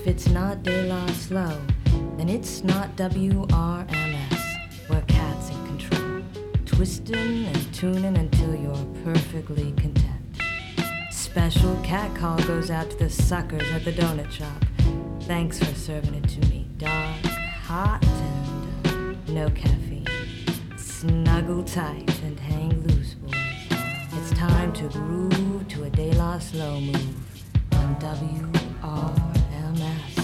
If it's not De La Slow, then it's not WRMS, where cats in control, twisting and tuning until you're perfectly content. Special cat call goes out to the suckers at the donut shop. Thanks for serving it to me. Dark, hot, and no caffeine. Snuggle tight and hang loose, boys. It's time to groove to a De La Slow move on WRMS.